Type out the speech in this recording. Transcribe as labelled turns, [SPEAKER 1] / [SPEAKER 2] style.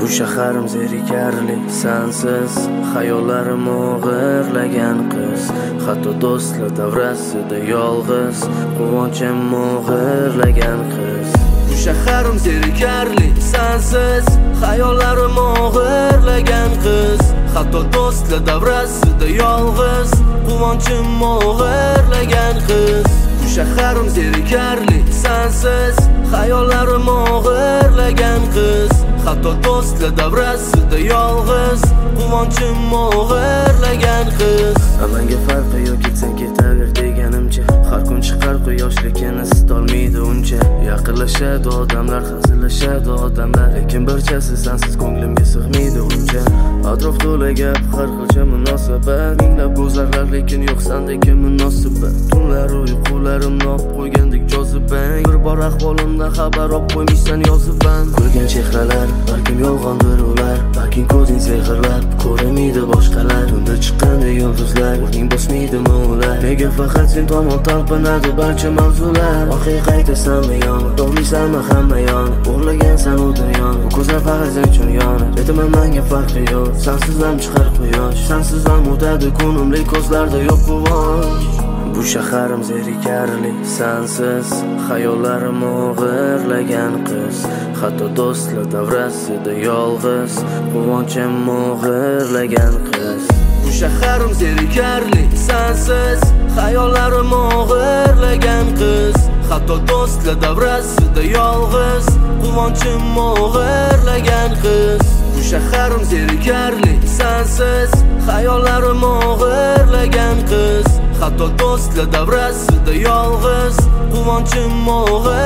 [SPEAKER 1] Bu shaharim zerikarli sensiz, xayollarim o'g'irlagan qiz. Hatto do'stlar davrasida yolg'iz, quvonchim o'g'irlagan qiz. Bu shaharim zerikarli sensiz, xayollarim o'g'irlagan qiz. Hatto do'stlar davrasida yolg'iz, quvonchim o'g'irlagan qiz. Bu shaharim zerikarli sensiz, xayollarim o'g'irlagan qiz. Hatto do'stlar davrasida yolg'iz, quvonchim o'g'irlagan qiz. Amanga farqi yo'q, ketsang ketaver deganimcha. Har kun chiqar quyosh, lekin isitolmaydi uncha. Yaqinlashadi odamlar, hazillashadi odamlar, lekin barchasi sensiz ko'nglimga sig'maydi uncha. Atrof to'la gap, har xilcha munosabat, minglab go'zallar, lekin yo'q sendagi munosabat. Tunlar uyqularim olib qo'ygandek jozibang, bir bor ahvolimdan xabar olib qo'ymishsan yozibman. Ko'rgan chehralar, balkim yolg'ondir ular, balkim ko'zing sehrlab ko'ramaydi boshqalar. Tunda chiqqanda yulduzlar, o'rning bosmaydimi ular? Nega faqat sen tomon talpinadi barcha mavzular? Oxir qaytasanmi yonib, to'g'risanmi hamma yonib, o'g'irlagansan u dunyoni, bu ko'zlar faqat sen uchun yonib. Aytaman menga farqi yo'q, sensiz ham chiqar quyosh, sensiz ham o'tadi kunim, lek ko'zlarda yo'q quvonch. Bu shaharim zerikarli sensiz, xayollarim o'g'irlagan qiz. Hatto do'stlar davrasida yolg'iz, quvonchim o'g'irlagan qiz. Bu shaharim zerikarli sensiz, xayollarim o'g'irlagan qiz. Hatto do'stlar davrasida yolg'iz, quvonchim o'g'irlagan qiz. Bu shaharim zerikarli sensiz, xayollarim o'g'irlagan qiz. Hatto do'stlar davrasida yolg'iz, quvonchim o'g'irlagan qiz.